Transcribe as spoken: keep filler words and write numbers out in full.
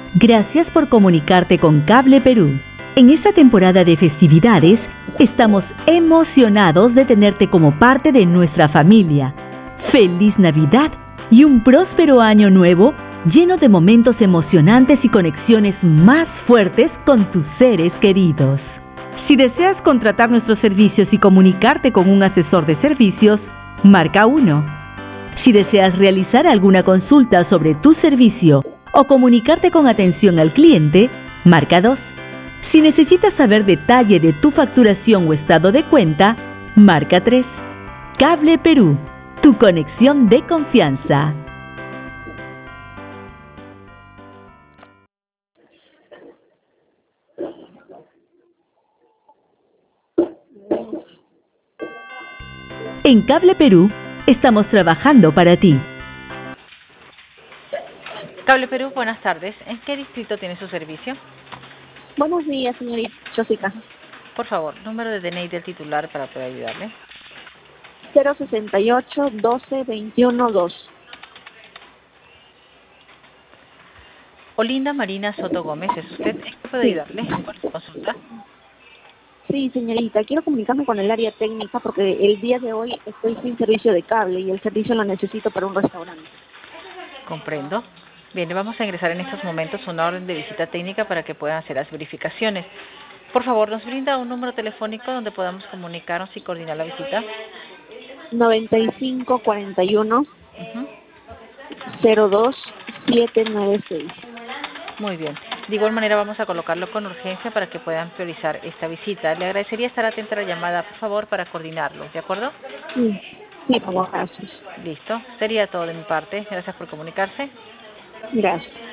Gracias por comunicarte con Cable Perú. En esta temporada de festividades, estamos emocionados de tenerte como parte de nuestra familia. ¡Feliz Navidad y un próspero año nuevo lleno de momentos emocionantes y conexiones más fuertes con tus seres queridos! Si deseas contratar nuestros servicios y comunicarte con un asesor de servicios, marca uno. Si deseas realizar alguna consulta sobre tu servicio o comunicarte con atención al cliente, marca dos. Si necesitas saber detalle de tu facturación o estado de cuenta, marca tres. Cable Perú, tu conexión de confianza. En Cable Perú, estamos trabajando para ti. Cable Perú, buenas tardes. ¿En qué distrito tiene su servicio? Buenos días, señorita Jessica. Por favor, número de D N I del titular para poder ayudarle. cero sesenta y ocho, doce, veintiuno, dos. Olinda Marina Soto Gómez, ¿es usted? ¿En qué puede Sí. ayudarle con su consulta? Sí, señorita, quiero comunicarme con el área técnica porque el día de hoy estoy sin servicio de cable y el servicio lo necesito para un restaurante. Comprendo. Bien, le vamos a ingresar en estos momentos una orden de visita técnica para que puedan hacer las verificaciones. Por favor, ¿nos brinda un número telefónico donde podamos comunicarnos y coordinar la visita? noventa y cinco, cuarenta y uno, Uh-huh. cero dos, siete nueve seis. Muy bien. De igual manera vamos a colocarlo con urgencia para que puedan priorizar esta visita. Le agradecería estar atenta a la llamada, por favor, para coordinarlo, ¿de acuerdo? Sí, sí, como gracias. Listo. Sería todo de mi parte. Gracias por comunicarse. Gracias.